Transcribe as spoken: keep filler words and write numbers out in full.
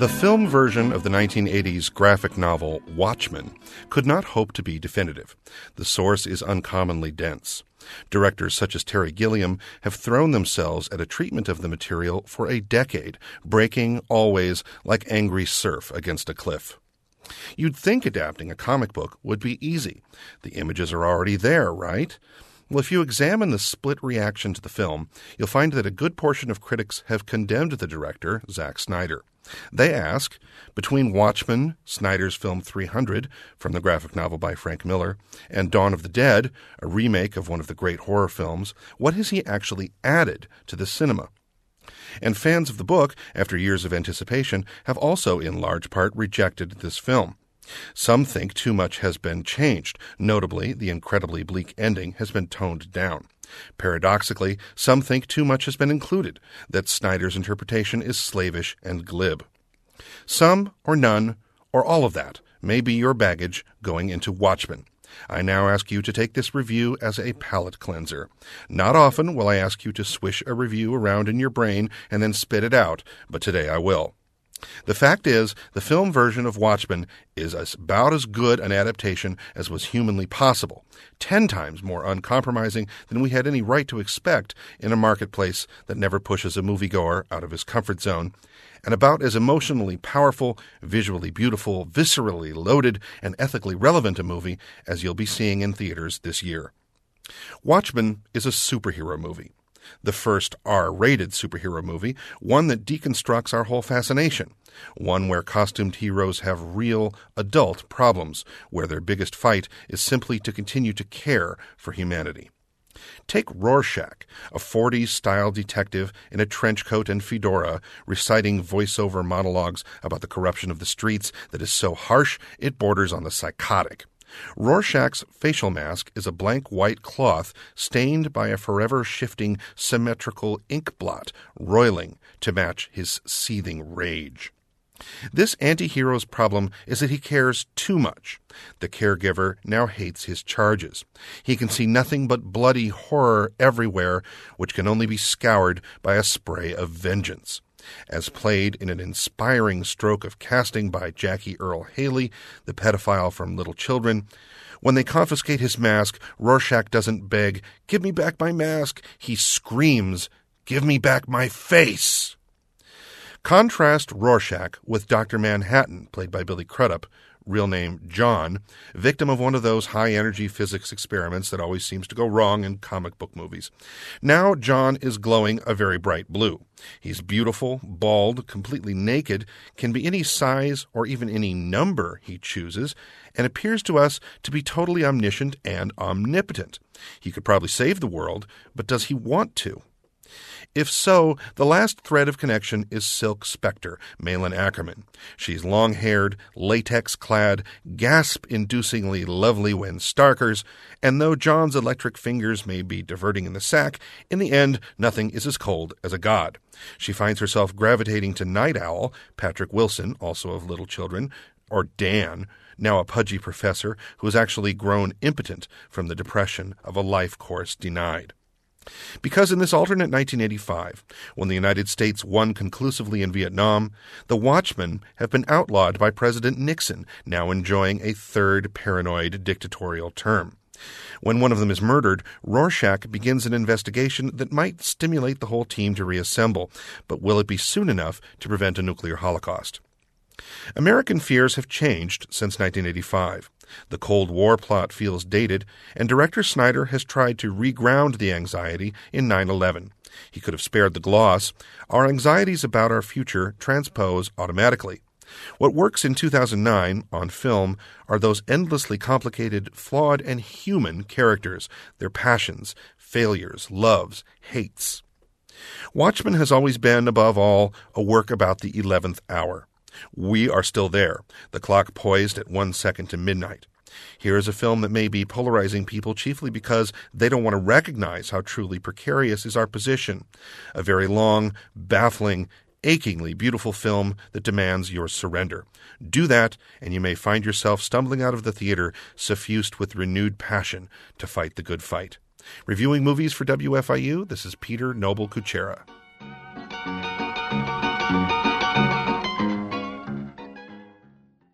The film version of the nineteen eighties graphic novel Watchmen could not hope to be definitive. The source is uncommonly dense. Directors such as Terry Gilliam have thrown themselves at a treatment of the material for a decade, breaking always like angry surf against a cliff. You'd think adapting a comic book would be easy. The images are already there, right? Well, if you examine the split reaction to the film, you'll find that a good portion of critics have condemned the director, Zack Snyder. They ask, between Watchmen, Snyder's film three hundred, from the graphic novel by Frank Miller, and Dawn of the Dead, a remake of one of the great horror films, what has he actually added to the cinema? And fans of the book, after years of anticipation, have also in large part rejected this film. Some think too much has been changed. Notably, the incredibly bleak ending has been toned down. Paradoxically, some think too much has been included, that Snyder's interpretation is slavish and glib. Some, or none, or all of that, may be your baggage going into Watchmen. I now ask you to take this review as a palate cleanser. Not often will I ask you to swish a review around in your brain and then spit it out, but today I will. The fact is, the film version of Watchmen is as, about as good an adaptation as was humanly possible, ten times more uncompromising than we had any right to expect in a marketplace that never pushes a moviegoer out of his comfort zone, and about as emotionally powerful, visually beautiful, viscerally loaded, and ethically relevant a movie as you'll be seeing in theaters this year. Watchmen is a superhero movie. The first R-rated superhero movie, one that deconstructs our whole fascination, one where costumed heroes have real, adult problems, where their biggest fight is simply to continue to care for humanity. Take Rorschach, a forties-style detective in a trench coat and fedora, reciting voice-over monologues about the corruption of the streets that is so harsh it borders on the psychotic. Rorschach's facial mask is a blank white cloth stained by a forever shifting symmetrical ink blot, roiling to match his seething rage. This anti-hero's problem is that he cares too much. The caregiver now hates his charges. He can see nothing but bloody horror everywhere, which can only be scoured by a spray of vengeance. As played in an inspiring stroke of casting by Jackie Earle Haley, the pedophile from Little Children, when they confiscate his mask, Rorschach doesn't beg, "Give me back my mask." He screams, "Give me back my face." Contrast Rorschach with Doctor Manhattan, played by Billy Crudup, real name John, victim of one of those high-energy physics experiments that always seems to go wrong in comic book movies. Now John is glowing a very bright blue. He's beautiful, bald, completely naked, can be any size or even any number he chooses, and appears to us to be totally omniscient and omnipotent. He could probably save the world, but does he want to? If so, the last thread of connection is Silk Spectre, Malin Ackerman. She's long-haired, latex-clad, gasp-inducingly lovely when starkers, and though John's electric fingers may be diverting in the sack, in the end, nothing is as cold as a god. She finds herself gravitating to Night Owl, Patrick Wilson, also of Little Children, or Dan, now a pudgy professor who has actually grown impotent from the depression of a life course denied. Because in this alternate nineteen eighty-five, when the United States won conclusively in Vietnam, the Watchmen have been outlawed by President Nixon, now enjoying a third paranoid dictatorial term. When one of them is murdered, Rorschach begins an investigation that might stimulate the whole team to reassemble, but will it be soon enough to prevent a nuclear holocaust? American fears have changed since nineteen eighty-five. The Cold War plot feels dated, and director Snyder has tried to reground the anxiety in nine eleven. He could have spared the gloss. Our anxieties about our future transpose automatically. What works in two thousand nine on film are those endlessly complicated, flawed, and human characters, their passions, failures, loves, hates. Watchmen has always been, above all, a work about the eleventh hour. We are still there, the clock poised at one second to midnight. Here is a film that may be polarizing people chiefly because they don't want to recognize how truly precarious is our position. A very long, baffling, achingly beautiful film that demands your surrender. Do that, and you may find yourself stumbling out of the theater suffused with renewed passion to fight the good fight. Reviewing movies for W F I U, this is Peter Noble Kuchera.